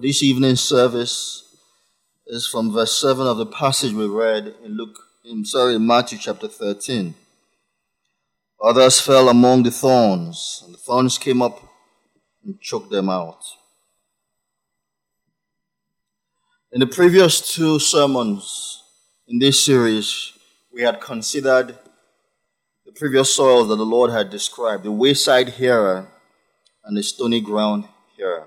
this evening's service is from verse 7 of the passage we read in Matthew chapter 13. Others fell among the thorns, and the thorns came up and choked them out. In the previous two sermons in this series, we had considered the previous soils that the Lord had described, the wayside hearer and the stony ground hearer.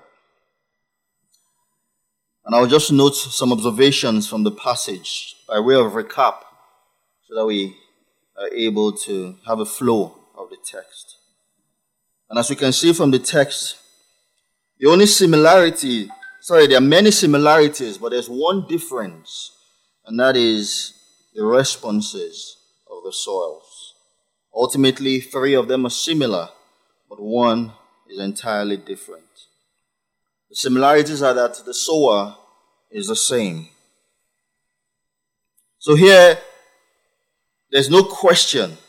And I'll just note some observations from the passage by way of recap so that we are able to have a flow of the text. And as we can see from the text, there are many similarities, but there's one difference, and that is the responses of the soils. Ultimately, three of them are similar, but one is entirely different. The similarities are that the sower is the same. So here, there's no question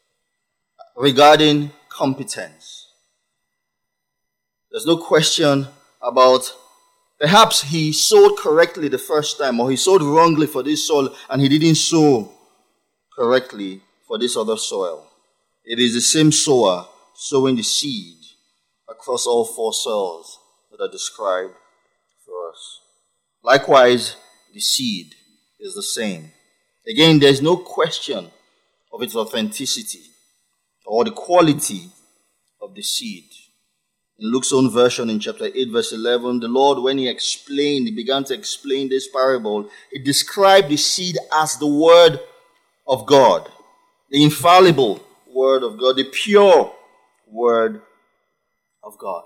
regarding competence. There's no question about perhaps he sowed correctly the first time, or he sowed wrongly for this soil and he didn't sow correctly for this other soil. It is the same sower sowing the seed across all four soils that are described for us. Likewise, the seed is the same. Again, there's no question of its authenticity or the quality of the seed. In Luke's own version in chapter 8, verse 11, the Lord, when he began to explain this parable, he described the seed as the word of God, the infallible word of God, the pure word of God.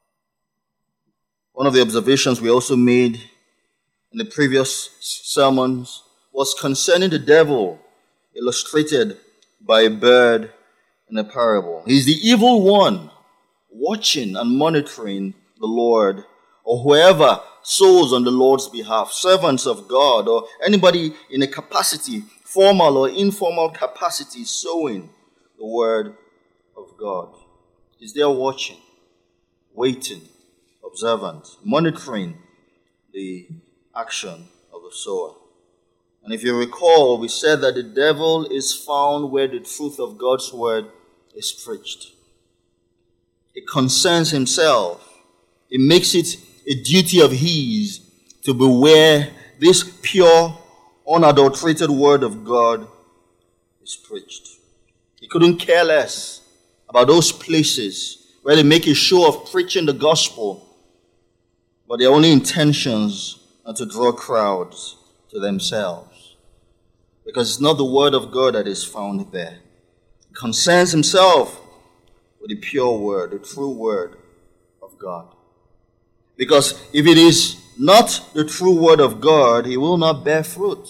One of the observations we also made in the previous sermons was concerning the devil, illustrated by a bird in a parable. He's the evil one, watching and monitoring the Lord, or whoever sows on the Lord's behalf, servants of God, or anybody in a capacity, formal or informal capacity, sowing the word of God. He's there watching, waiting, observant, monitoring the action of the sower. And if you recall, we said that the devil is found where the truth of God's word is preached. It concerns himself. It makes it a duty of his to be where this pure, unadulterated word of God is preached. He couldn't care less about those places where they make a show of preaching the gospel, but their only intentions are to draw crowds to themselves. Because it's not the word of God that is found there. He concerns himself with the pure word, the true word of God. Because if it is not the true word of God, he will not bear fruit.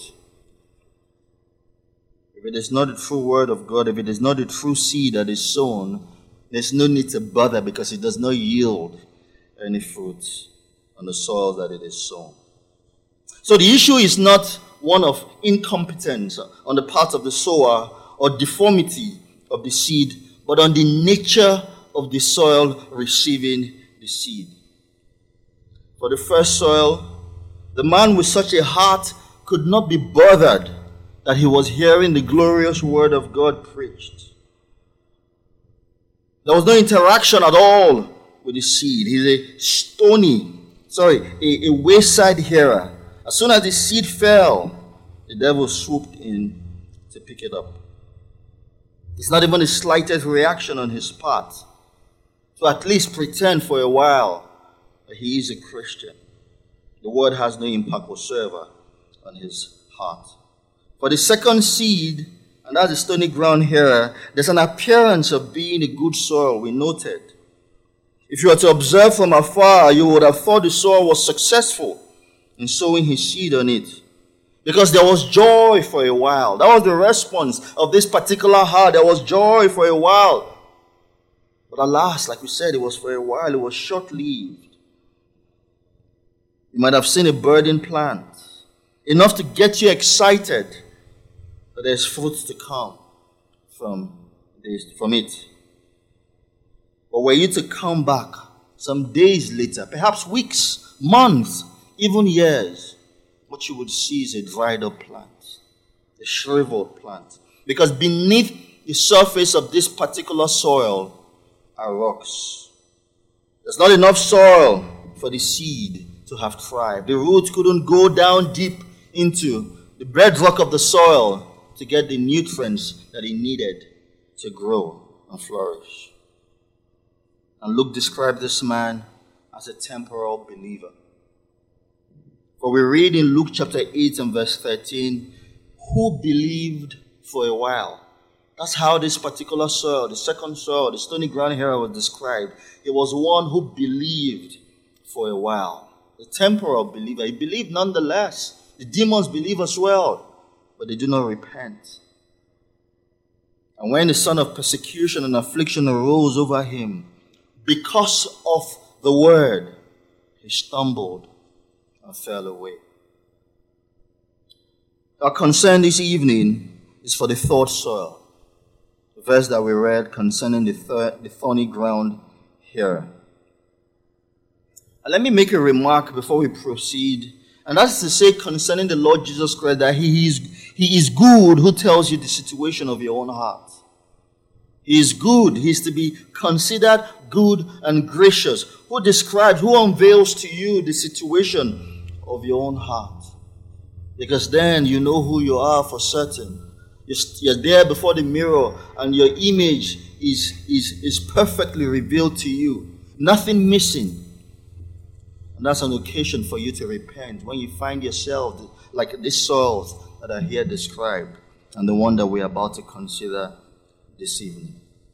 If it is not the true word of God, if it is not the true seed that is sown, there's no need to bother, because it does not yield any fruit on the soil that it is sown. So the issue is not one of incompetence on the part of the sower or deformity of the seed, but on the nature of the soil receiving the seed. For the first soil, the man with such a heart could not be bothered that he was hearing the glorious word of God preached. There was no interaction at all with the seed. He's a wayside hearer. As soon as the seed fell, the devil swooped in to pick it up. It's not even the slightest reaction on his part to at least pretend for a while that he is a Christian. The word has no impact whatsoever on his heart. For the second seed, and that's the stony ground here, there's an appearance of being a good soil, we noted. If you were to observe from afar, you would have thought the soil was successful in sowing his seed on it. Because there was joy for a while. That was the response of this particular heart. There was joy for a while. But alas, like we said, it was for a while. It was short-lived. You might have seen a budding plant, enough to get you excited that there's fruit to come from it. But were you to come back some days later, perhaps weeks, months, even years, what you would see is a dried up plant, a shriveled plant. Because beneath the surface of this particular soil are rocks. There's not enough soil for the seed to have thrived. The roots couldn't go down deep into the bedrock of the soil to get the nutrients that it needed to grow and flourish. And Luke described this man as a temporal believer. For we read in Luke chapter 8 and verse 13, who believed for a while. That's how this particular soil, the second soil, the stony ground here was described. It was one who believed for a while. A temporal believer. He believed nonetheless. The demons believe as well, but they do not repent. And when the son of persecution and affliction arose over him, because of the word, he stumbled and fell away. Our concern this evening is for the third soil. The verse that we read concerning the thorny ground here. And let me make a remark before we proceed. And that's to say concerning the Lord Jesus Christ that He is good who tells you the situation of your own heart. He is good. He is to be considered good and gracious. Who describes, who unveils to you the situation of your own heart. Because then you know who you are for certain. You're there before the mirror and your image is perfectly revealed to you. Nothing missing. And that's an occasion for you to repent when you find yourself like these soils that are here described and the one that we're about to consider this evening.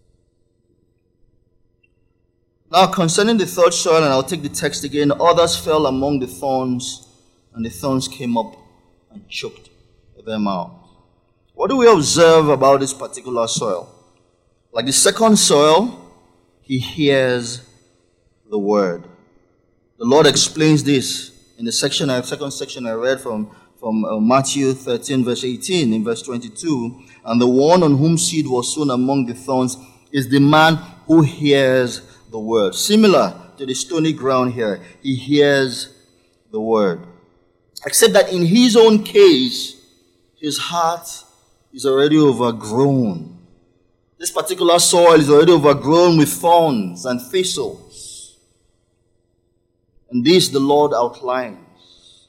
Now, concerning the third soil, and I'll take the text again, others fell among the thorns, and the thorns came up and choked them out. What do we observe about this particular soil? Like the second soil, he hears the word. The Lord explains this in the second section I read from Matthew 13, verse 18, in verse 22. And the one on whom seed was sown among the thorns is the man who hears the word. Similar to the stony ground here, he hears the word. Except that in his own case, his heart is already overgrown. This particular soil is already overgrown with thorns and thistles. And this the Lord outlines.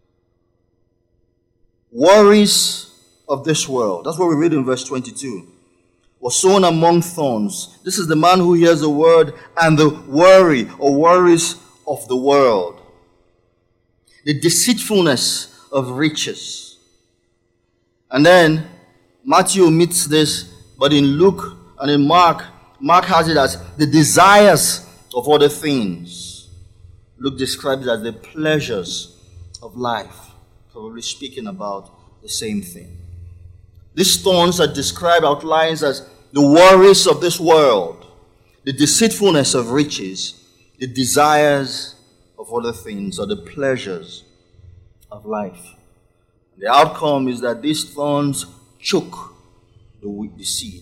Worries of this world. That's what we read in verse 22. Was sown among thorns. This is the man who hears the word and the worry or worries of the world. The deceitfulness of riches. And then Matthew omits this, but in Luke and in Mark has it as the desires of other things. Luke describes it as the pleasures of life, probably speaking about the same thing. These thorns are described, outlines as the worries of this world, the deceitfulness of riches, the desires of other things, or the pleasures of life. The outcome is that these thorns choke the seed.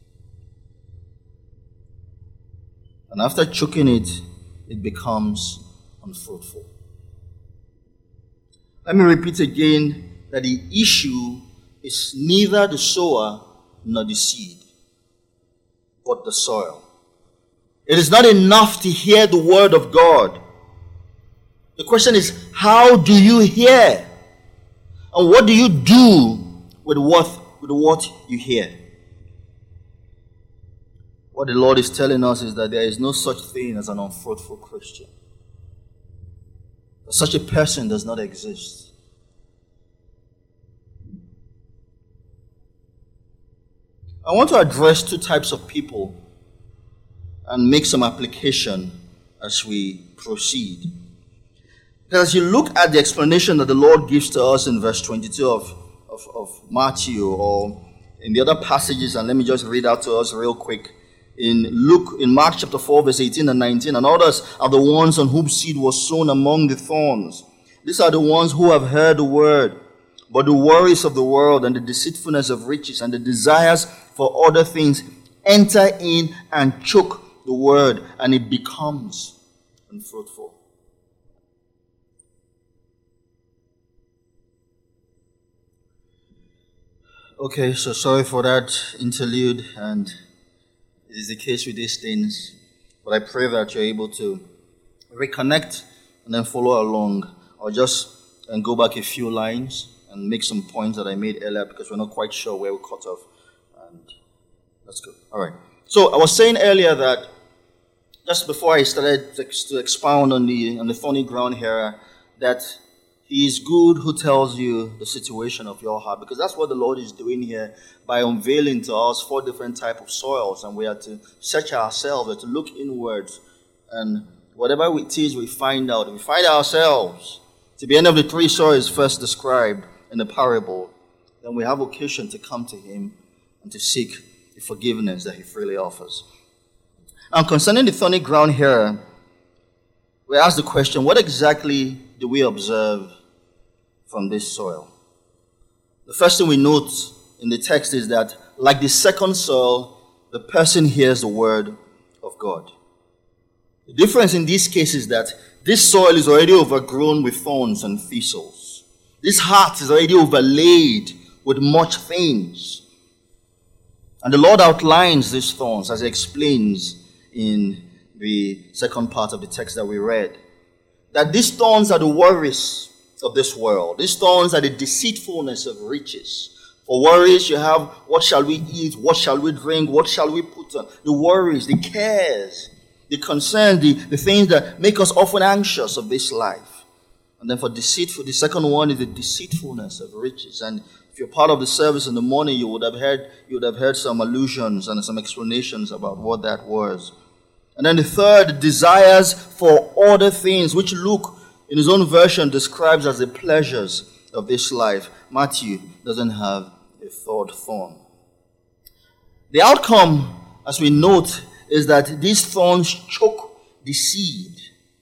And after choking it, it becomes unfruitful. Let me repeat again that the issue is neither the sower nor the seed, but the soil. It is not enough to hear the word of God. The question is, how do you hear? And what do you do with what you hear? What the Lord is telling us is that there is no such thing as an unfruitful Christian. Such a person does not exist. I want to address two types of people and make some application as we proceed. As you look at the explanation that the Lord gives to us in verse 22 of Matthew or in the other passages, and let me just read out to us real quick. In Mark chapter 4, verse 18 and 19, and others are the ones on whom seed was sown among the thorns. These are the ones who have heard the word, but the worries of the world and the deceitfulness of riches and the desires for other things enter in and choke the word, and it becomes and fruitful. Okay, so sorry for that interlude, and it is the case with these things, but I pray that you're able to reconnect and then follow along. I'll just go back a few lines and make some points that I made earlier because we're not quite sure where we cut off. And that's good. All right. So I was saying earlier that just before I started to expound on the thorny ground here, that He is good who tells you the situation of your heart, because that's what the Lord is doing here by unveiling to us 4 different types of soils, and we are to search ourselves, we are to look inwards, and whatever it is we find out, we find ourselves to be any of the 3 soils first described in the parable, then we have occasion to come to Him and to seek the forgiveness that He freely offers. Now, concerning the thorny ground here, we ask the question, what exactly do we observe from this soil? The first thing we note in the text is that, like the second soil, the person hears the word of God. The difference in this case is that this soil is already overgrown with thorns and thistles. This heart is already overlaid with much things. And the Lord outlines these thorns as He explains in the second part of the text that we read. That these thorns are the worries of this world. These thorns are the deceitfulness of riches. For worries, you have, what shall we eat? What shall we drink? What shall we put on? The worries, the cares, the concerns, the things that make us often anxious of this life. And then for deceitful, the second one is the deceitfulness of riches. And if you're part of the service in the morning, you would have heard some allusions and some explanations about what that was. And then the third, desires for other things, which Luke, in his own version, describes as the pleasures of this life. Matthew doesn't have a third thorn. The outcome, as we note, is that these thorns choke the seed.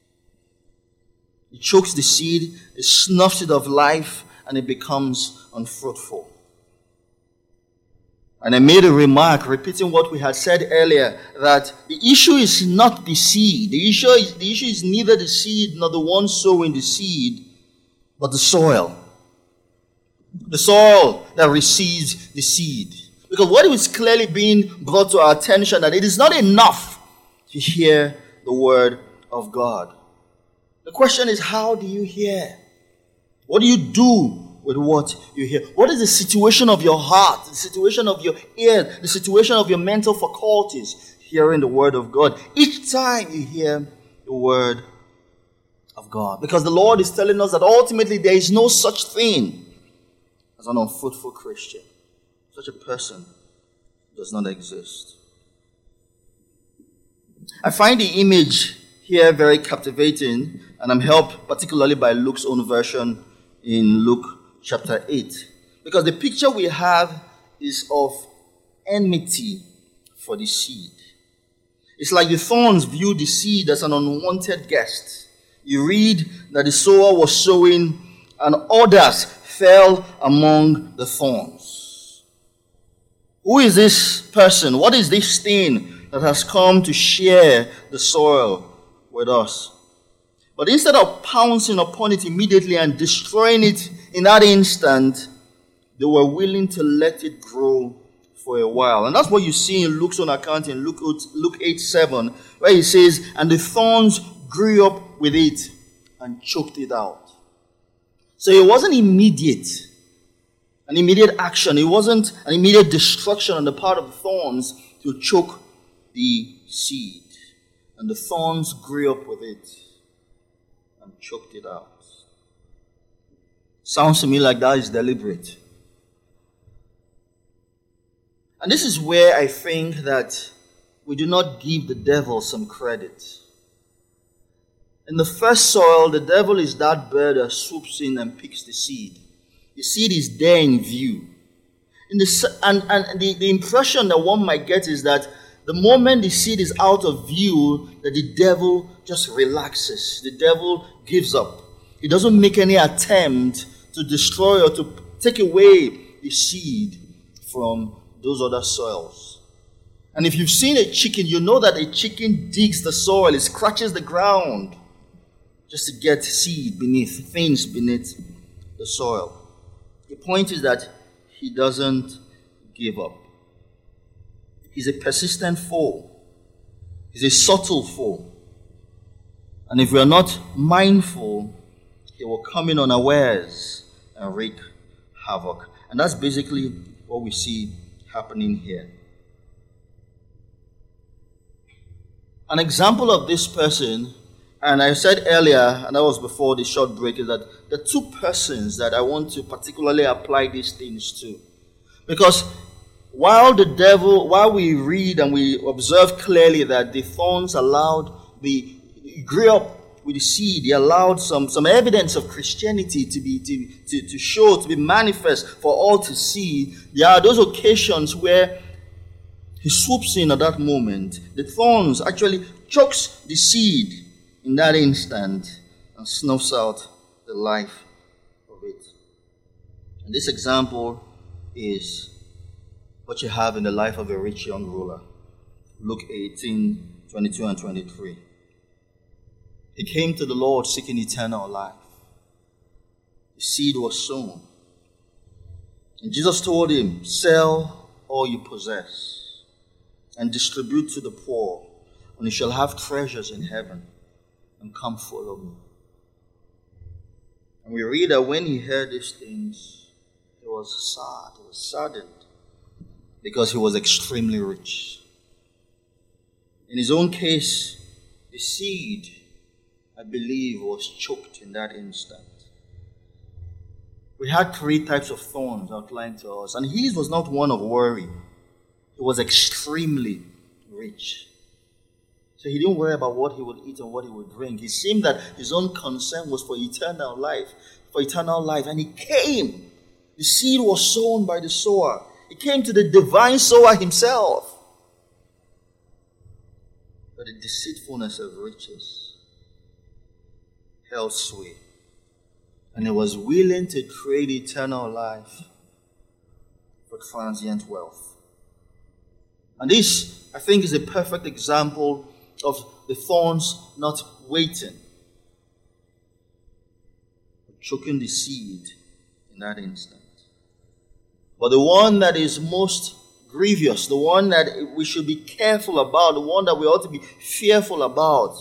It chokes the seed, it snuffs it of life, and it becomes unfruitful. And I made a remark, repeating what we had said earlier, that the issue is not the seed. The issue is neither the seed nor the one sowing the seed, but the soil. The soil that receives the seed. Because what is clearly being brought to our attention, that it is not enough to hear the word of God. The question is, how do you hear? What do you do with what you hear? What is the situation of your heart, the situation of your ear, the situation of your mental faculties hearing the word of God each time you hear the word of God? Because the Lord is telling us that ultimately there is no such thing as an unfruitful Christian. Such a person does not exist. I find the image here very captivating, and I'm helped particularly by Luke's own version in Luke chapter 8. Because the picture we have is of enmity for the seed. It's like the thorns view the seed as an unwanted guest. You read that the sower was sowing and others fell among the thorns. Who is this person? What is this thing that has come to share the soil with us? But instead of pouncing upon it immediately and destroying it in that instant, they were willing to let it grow for a while. And that's what you see in Luke's own account in Luke 8:7, where he says, and the thorns grew up with it and choked it out. So it wasn't an immediate action. It wasn't an immediate destruction on the part of the thorns to choke the seed. And the thorns grew up with it and choked it out. Sounds to me like that is deliberate. And this is where I think that we do not give the devil some credit. In the first soil, the devil is that bird that swoops in and picks the seed. The seed is there in view. And the impression that one might get is that the moment the seed is out of view, that the devil just relaxes. The devil gives up. He doesn't make any attempt to destroy or to take away the seed from those other soils. And if you've seen a chicken, you know that a chicken digs the soil, it scratches the ground just to get seed beneath, things beneath the soil. The point is that he doesn't give up. He's a persistent foe. He's a subtle foe. And if we are not mindful, he will come in unawares and wreak havoc. And that's basically what we see happening here. An example of this person, and I said earlier, and that was before the short break, is that the two persons that I want to particularly apply these things to. Because while we read and we observe clearly that the thorns grew up with the seed, he allowed some evidence of Christianity to be manifest for all to see. There are those occasions where he swoops in at that moment. The thorns actually chokes the seed in that instant and snuffs out the life of it. And this example is what you have in the life of a rich young ruler. Luke 18, 22 and 23. He came to the Lord seeking eternal life. The seed was sown. And Jesus told him, sell all you possess and distribute to the poor, and you shall have treasures in heaven, and come follow me. And we read that when he heard these things, he was sad. He was saddened because he was extremely rich. In his own case, the seed, I believe, was choked in that instant. We had three types of thorns outlined to us, and his was not one of worry. He was extremely rich. So he didn't worry about what he would eat and what he would drink. It seemed that his own concern was for eternal life. And he came. The seed was sown by the sower. It came to the divine sower himself. But the deceitfulness of riches held sway. And he was willing to trade eternal life for transient wealth. And this, I think, is a perfect example of the thorns not waiting, but choking the seed in that instant. But the one that is most grievous, the one that we should be careful about, the one that we ought to be fearful about,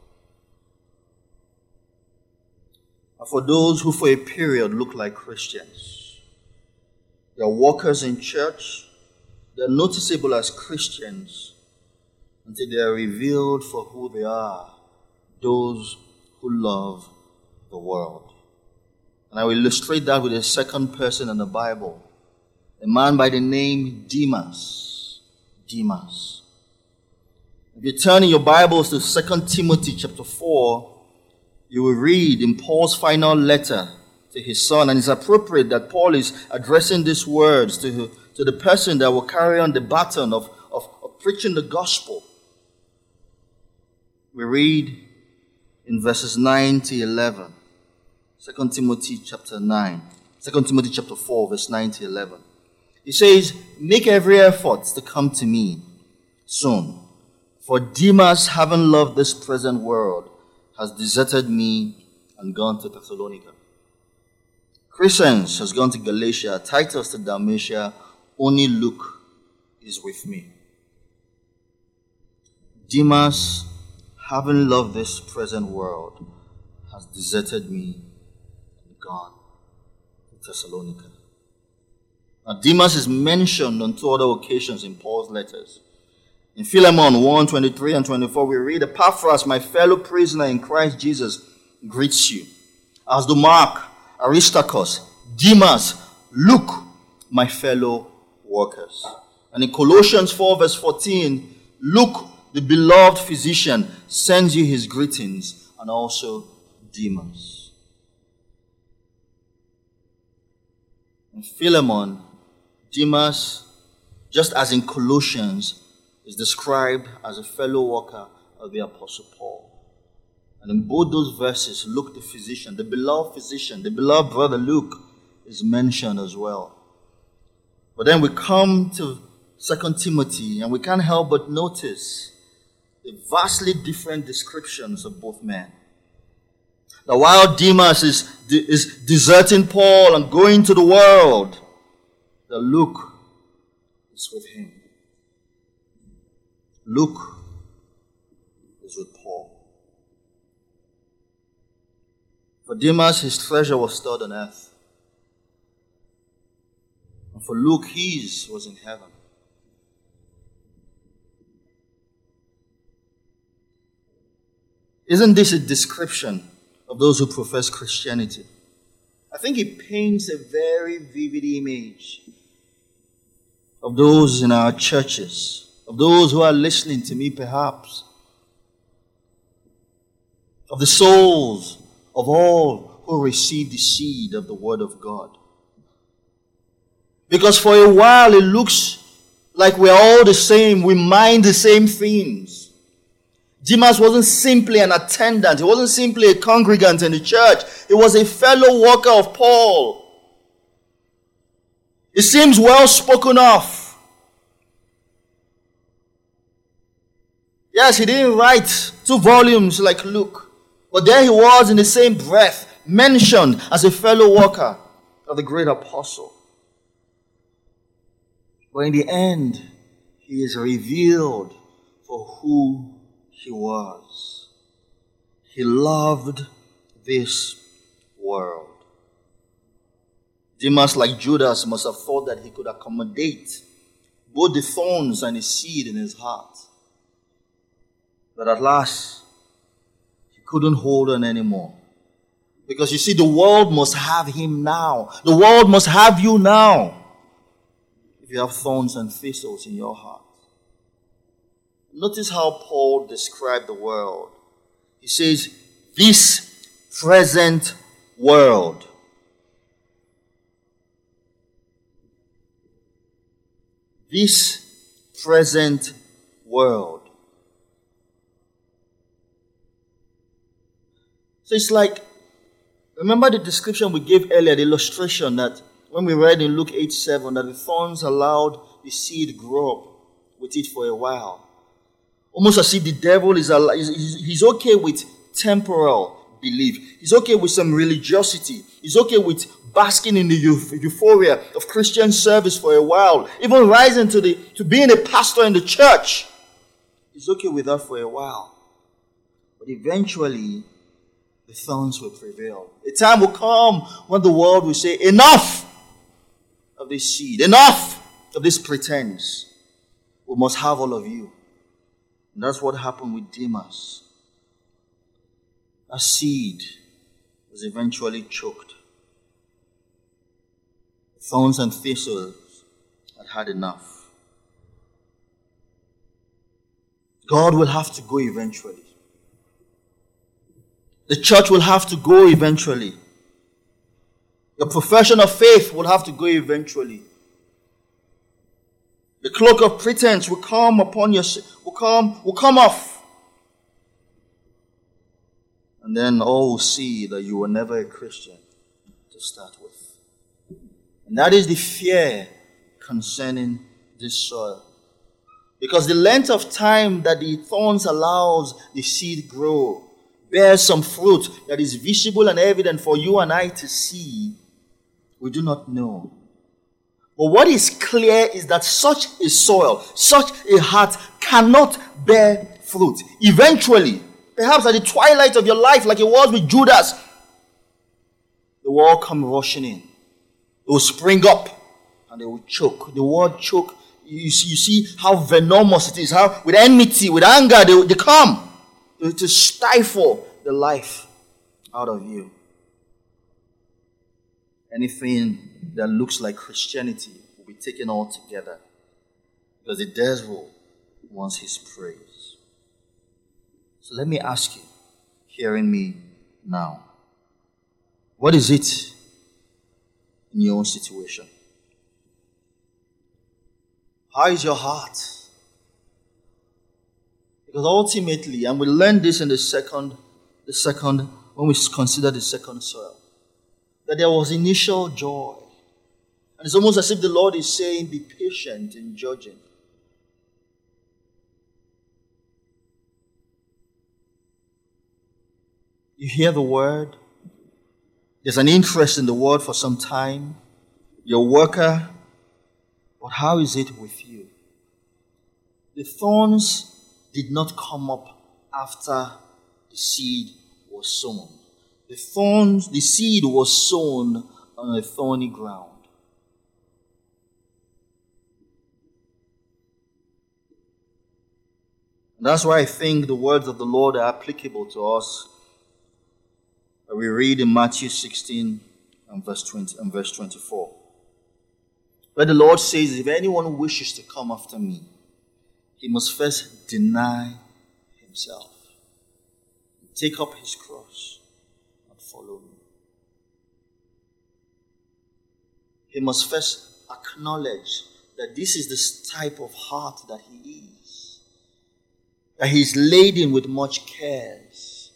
are for those who for a period look like Christians. They are workers in church. They are noticeable as Christians until they are revealed for who they are, those who love the world. And I will illustrate that with a second person in the Bible, a man by the name Demas. Demas. If you turn in your Bibles to 2 Timothy chapter 4, you will read in Paul's final letter to his son, and it's appropriate that Paul is addressing these words to the person that will carry on the baton of preaching the gospel. We read in verses 9 to 11, 2 Timothy chapter 4, verse 9 to 11. He says, make every effort to come to me soon, for Demas, having loved this present world, has deserted me and gone to Thessalonica. Crescens has gone to Galatia, Titus to Dalmatia, only Luke is with me. Demas, having loved this present world, has deserted me and gone to Thessalonica. Now, Demas is mentioned on two other occasions in Paul's letters. In Philemon 1:23 and 24, we read, Epaphras, my fellow prisoner in Christ Jesus, greets you. As do Mark, Aristarchus, Demas, Luke, my fellow workers. And in Colossians 4 verse 14, Luke, the beloved physician, sends you his greetings, and also Demas. In Philemon, Demas, just as in Colossians, is described as a fellow worker of the Apostle Paul. And in both those verses, Luke the physician, the beloved brother Luke, is mentioned as well. But then we come to 2 Timothy, and we can't help but notice the vastly different descriptions of both men. That while Demas is deserting Paul and going to the world, that Luke is with him. Luke is with Paul. For Demas, his treasure was stored on earth. And for Luke, his was in heaven. Isn't this a description of those who profess Christianity? I think it paints a very vivid image of those in our churches, of those who are listening to me perhaps, of the souls of all who receive the seed of the Word of God. Because for a while it looks like we're all the same, we mind the same things. Demas wasn't simply an attendant. He wasn't simply a congregant in the church. He was a fellow worker of Paul. He seems well spoken of. Yes, he didn't write 2 volumes like Luke. But there he was in the same breath, mentioned as a fellow worker of the great apostle. But in the end, he is revealed for who he was. He loved this world. Demas, like Judas, must have thought that he could accommodate both the thorns and the seed in his heart. But at last, he couldn't hold on anymore. Because you see, the world must have him now. The world must have you now. If you have thorns and thistles in your heart. Notice how Paul described the world. He says, this present world. This present world. So it's like, remember the description we gave earlier, the illustration that when we read in Luke 8:7, that the thorns allowed the seed grow up with it for a while. Almost as if the devil he's okay with temporal belief. He's okay with some religiosity. He's okay with basking in the euphoria of Christian service for a while. Even rising to being a pastor in the church. He's okay with that for a while. But eventually, the thorns will prevail. A time will come when the world will say, enough of this seed. Enough of this pretense. We must have all of you. And that's what happened with Demas. A seed was eventually choked. Thorns and thistles had enough. God will have to go eventually. The church will have to go eventually. Your profession of faith will have to go eventually. The cloak of pretense will come upon your, will come off. And then all will see that you were never a Christian to start with. And that is the fear concerning this soil. Because the length of time that the thorns allows the seed grow bears some fruit that is visible and evident for you and I to see, we do not know. But what is clear is that such a soil, such a heart cannot bear fruit. Eventually, perhaps at the twilight of your life, like it was with Judas, they will all come rushing in. They will spring up and they will choke. The word choke, you see how venomous it is, how with enmity, with anger, they come to stifle the life out of you. Anything that looks like Christianity will be taken all together because the devil wants his praise. So let me ask you, hearing me now, what is it in your own situation? How is your heart? Because ultimately, and we learn this in the second, when we consider the second soil, that there was initial joy. And it's almost as if the Lord is saying, be patient in judging. You hear the word. There's an interest in the word for some time. You're a worker. But how is it with you? The thorns did not come up after the seed was sown. The seed was sown on a thorny ground. And that's why I think the words of the Lord are applicable to us. We read in Matthew 16 and verse 24. Where the Lord says, if anyone wishes to come after me, he must first deny himself, take up his cross, and follow me. He must first acknowledge that this is the type of heart that he is, that he is laden with much cares,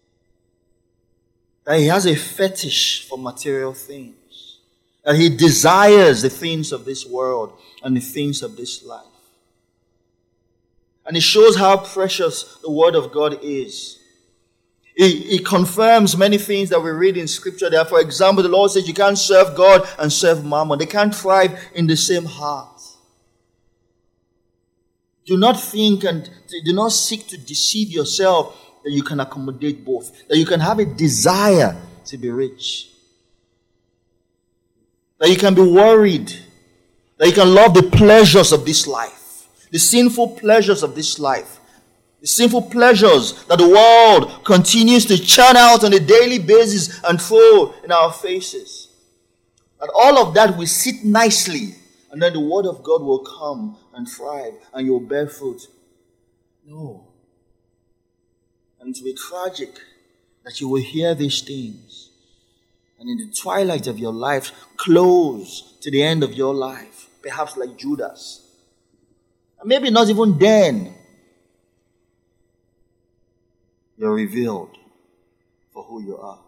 that he has a fetish for material things, that he desires the things of this world and the things of this life. And it shows how precious the Word of God is. It confirms many things that we read in Scripture there. For example, the Lord says you can't serve God and serve Mammon. They can't thrive in the same heart. Do not think and do not seek to deceive yourself that you can accommodate both. That you can have a desire to be rich. That you can be worried. That you can love the pleasures of this life. The sinful pleasures of this life. The sinful pleasures that the world continues to churn out on a daily basis and throw in our faces. And all of that will sit nicely, and then the word of God will come and thrive, and you'll bear fruit. No. And it will be tragic that you will hear these things, and in the twilight of your life, close to the end of your life, perhaps like Judas. And maybe not even then, you're revealed for who you are.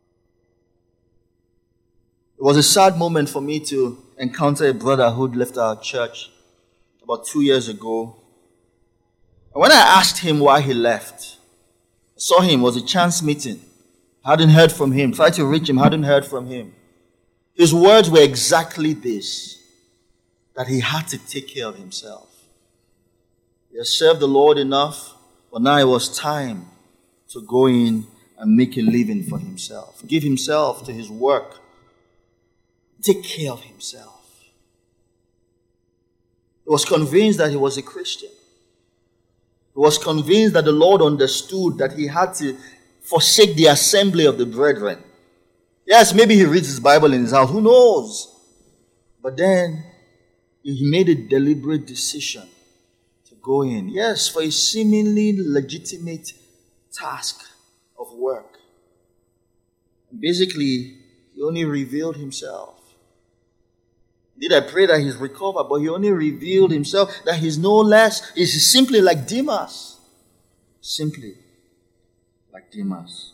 It was a sad moment for me to encounter a brother who'd left our church about 2 years ago. And when I asked him why he left, I saw him, it was a chance meeting. I hadn't heard from him, tried to reach him, hadn't heard from him. His words were exactly this, that he had to take care of himself. He had served the Lord enough, but now it was time to go in and make a living for himself. Give himself to his work. Take care of himself. He was convinced that he was a Christian. He was convinced that the Lord understood that he had to forsake the assembly of the brethren. Yes, maybe he reads his Bible in his house. Who knows? But then he made a deliberate decision to go in. Yes, for a seemingly legitimate task of work. And basically, he only revealed himself. Did I pray that he's recovered? But he only revealed himself, that he's no less, he's simply like Demas. Simply like Demas.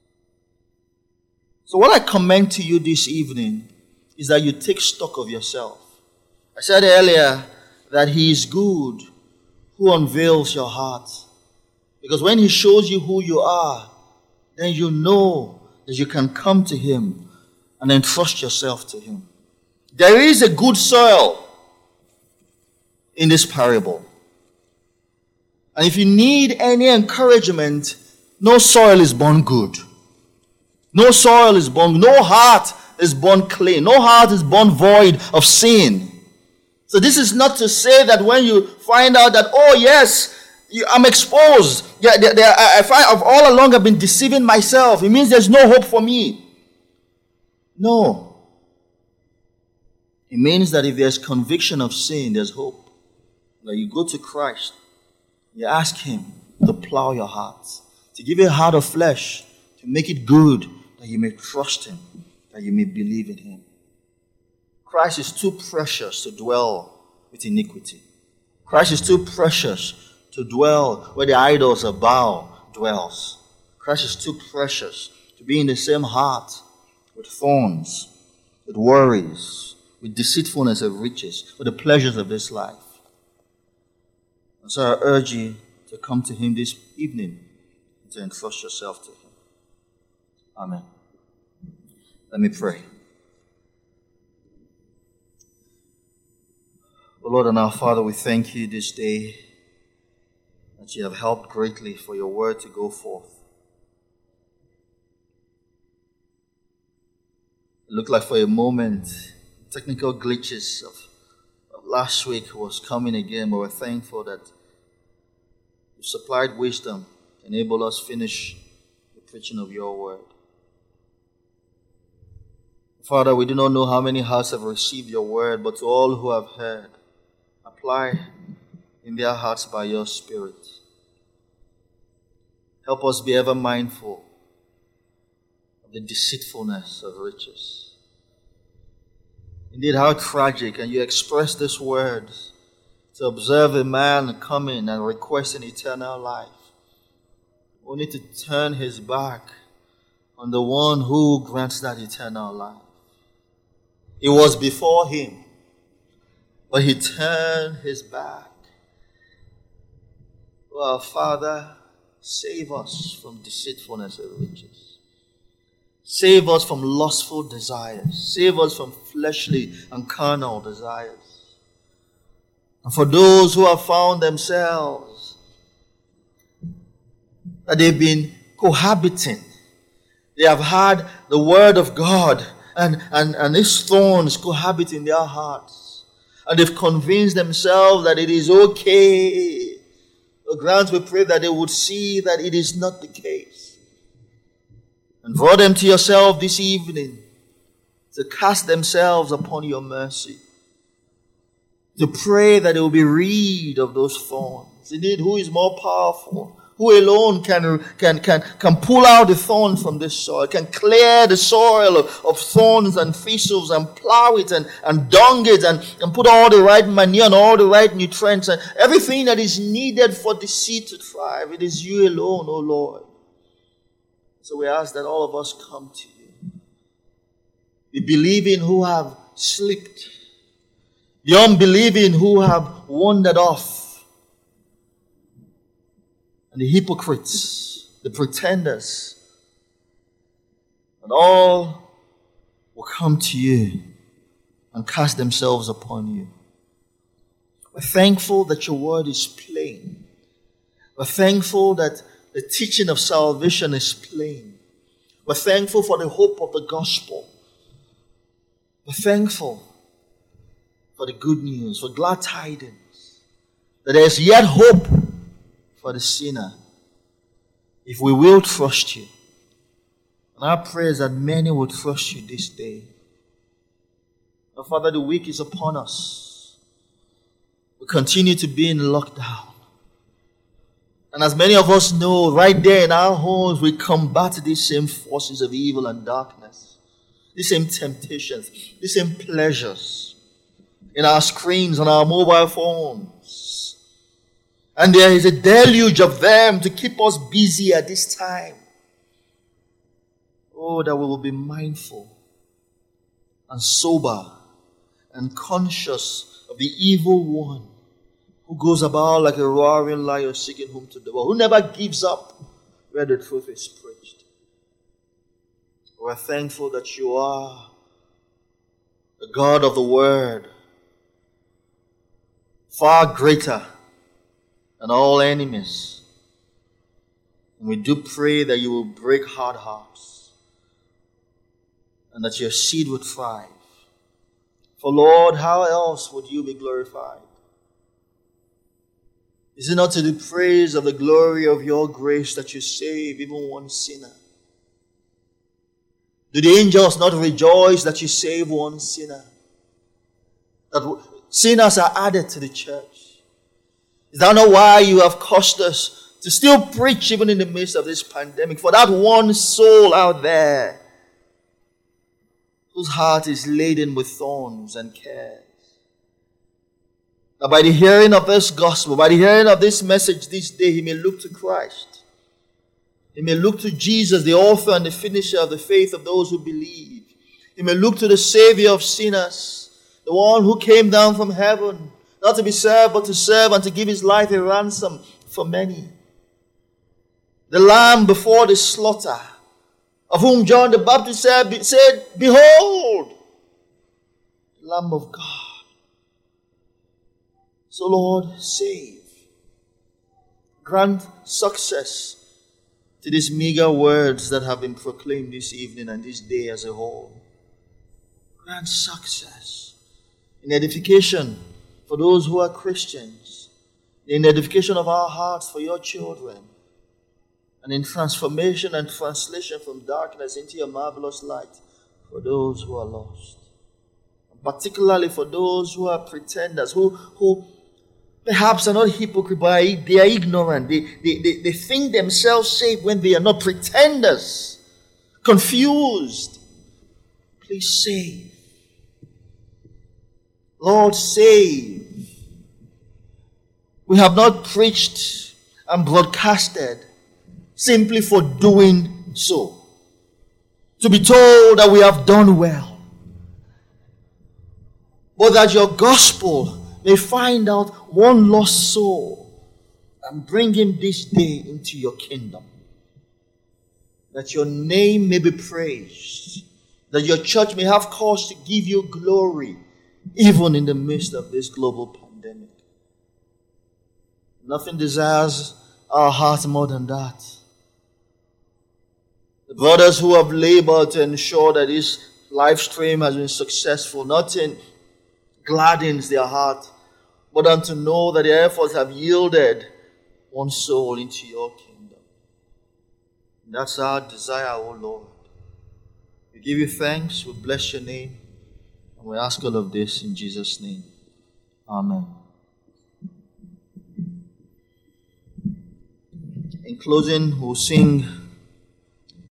So what I commend to you this evening is that you take stock of yourself. I said earlier that he is good who unveils your heart. Because when he shows you who you are, then you know that you can come to him and entrust yourself to him. There is a good soil in this parable. And if you need any encouragement, no soil is born good. No soil is born, no heart is born clean. No heart is born void of sin. So this is not to say that when you find out that, oh yes, I'm exposed. Yeah, I've all along I've been deceiving myself. It means there's no hope for me. No. It means that if there's conviction of sin, there's hope. That you go to Christ, you ask him to plow your heart, to give you a heart of flesh, to make it good, that you may trust him, that you may believe in him. Christ is too precious to dwell with iniquity. Christ is too precious to dwell where the idols of Baal dwells. Christ is too precious to be in the same heart with thorns, with worries, with deceitfulness of riches, with the pleasures of this life. And so I urge you to come to him this evening and to entrust yourself to him. Amen. Let me pray. O Lord and our Father, we thank you this day that you have helped greatly for your word to go forth. It looked like for a moment, technical glitches of last week was coming again, but we're thankful that you supplied wisdom to enable us finish the preaching of your word. Father, we do not know how many hearts have received your word, but to all who have heard, apply in their hearts by your Spirit. Help us be ever mindful of the deceitfulness of riches. Indeed, how tragic, and you express this word to observe a man coming and requesting eternal life, only to turn his back on the one who grants that eternal life. It was before him, but he turned his back. Oh, our Father, save us from deceitfulness of riches. Save us from lustful desires. Save us from fleshly and carnal desires. And for those who have found themselves that they've been cohabiting, they have had the word of God and these thorns cohabit in their hearts. And they've convinced themselves that it is okay. Grant, we pray that they would see that it is not the case. And draw them to yourself this evening to cast themselves upon your mercy. To pray that they will be rid of those thorns. Indeed, who is more powerful? Who alone can pull out the thorn from this soil, can clear the soil of thorns and thistles and plow it and dung it and put all the right manure and all the right nutrients and everything that is needed for the seed to thrive. It is you alone, O Lord. So we ask that all of us come to you. The believing who have slipped, the unbelieving who have wandered off, and the hypocrites, the pretenders, and all will come to you and cast themselves upon you. We're thankful that your word is plain. We're thankful that the teaching of salvation is plain. We're thankful for the hope of the gospel. We're thankful for the good news, for glad tidings, that there is yet hope for the sinner, if we will trust you. And our prayer is that many will trust you this day. Now, Father, the week is upon us. We continue to be in lockdown. And as many of us know, right there in our homes, we combat these same forces of evil and darkness, these same temptations, these same pleasures in our screens, on our mobile phones. And there is a deluge of them to keep us busy at this time. Oh, that we will be mindful and sober and conscious of the evil one who goes about like a roaring lion seeking whom to devour, who never gives up where the truth is preached. We're thankful that you are the God of the Word, far greater than all enemies. And we do pray that you will break hard hearts and that your seed would thrive. For Lord, how else would you be glorified? Is it not to the praise of the glory of your grace that you save even one sinner? Do the angels not rejoice that you save one sinner? That sinners are added to the church. Is that not why you have caused us to still preach even in the midst of this pandemic? For that one soul out there whose heart is laden with thorns and cares. That by the hearing of this gospel, by the hearing of this message this day, he may look to Christ. He may look to Jesus, the author and the finisher of the faith of those who believe. He may look to the Savior of sinners, the one who came down from heaven, not to be served, but to serve and to give his life a ransom for many. The Lamb before the slaughter, of whom John the Baptist said, Behold, the Lamb of God. So Lord, save. Grant success to these meager words that have been proclaimed this evening and this day as a whole. Grant success in edification for those who are Christians, in edification of our hearts for your children, and in transformation and translation from darkness into your marvelous light for those who are lost. And particularly for those who are pretenders, who perhaps are not hypocrites, but they are ignorant. They think themselves safe when they are not, pretenders, confused. Please save. Lord, save. We have not preached and broadcasted simply for doing so, to be told that we have done well, but that your gospel may find out one lost soul and bring him this day into your kingdom, that your name may be praised, that your church may have cause to give you glory even in the midst of this global pandemic. Nothing desires our hearts more than that. The brothers who have labored to ensure that this live stream has been successful, nothing gladdens their heart but than to know that their efforts have yielded one soul into your kingdom. And that's our desire, O Lord. We give you thanks, we bless your name, and we ask all of this in Jesus' name. Amen. In closing, we'll sing